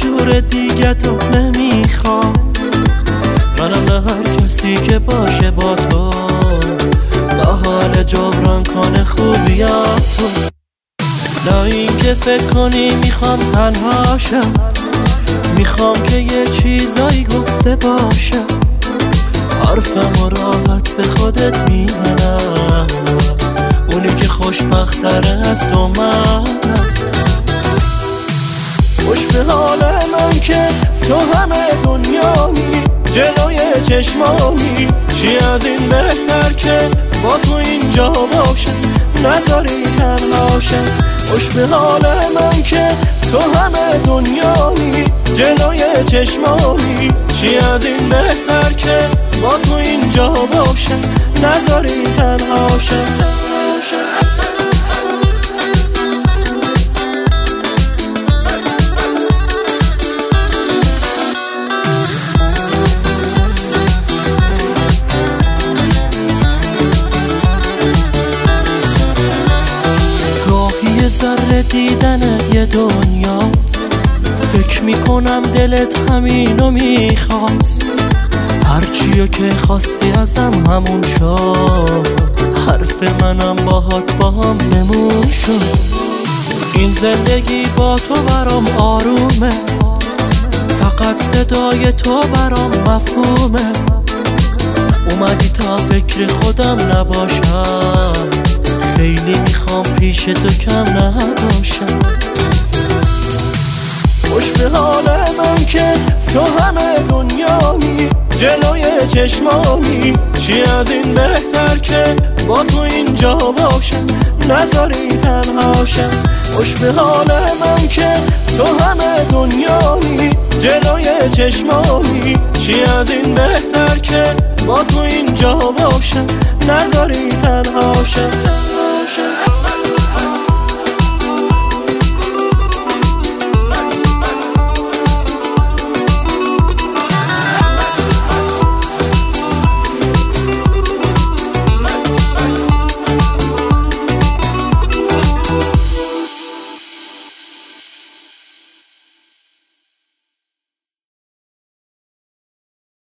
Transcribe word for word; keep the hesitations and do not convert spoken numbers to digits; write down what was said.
جور دیگه تو نمیخوام، منم نه هر کسی که باشه با تو با حال جبران کنه خوبیاتو. نه این که فکر کنی میخوام تنهاشم، میخوام که یه چیزایی گفته باشم، حرفم و راحت به خودت میزنم، اونی که خوشبختره از تو منم. خوش به حال من که تو همه دنیایی، جلوی چشمامی، چی از این بهتر که با تو اینجا باشم، نذاری تنهاشم. خوش به حال من که تو همه دنیایی، جلوی چشمامی، چی از این بهتر که با تو اینجا باشم، نذاری تنهاشم. ذره دیدنت یه دنیاست، فکر میکنم دلت همینو میخواست، هرچیو که خواستی ازم همون شد، حرف منم باهات با هم بمون شد. این زندگی با تو برام آرومه، فقط صدای تو برام مفهومه، اومدی تا فکر خودم نباشم، خیلی میخوام پیش تو کم نباشم. خوش به حال من که تو همه دنیایی، جلوی چشمامی، چی از این بهتر که با تو اینجا باشم، نذاری تنهاشم. خوش به حال من که تو همه دنیایی، جلوی چشمامی، چی از این بهتر که با تو اینجا باشم، نذاری تنهاشم.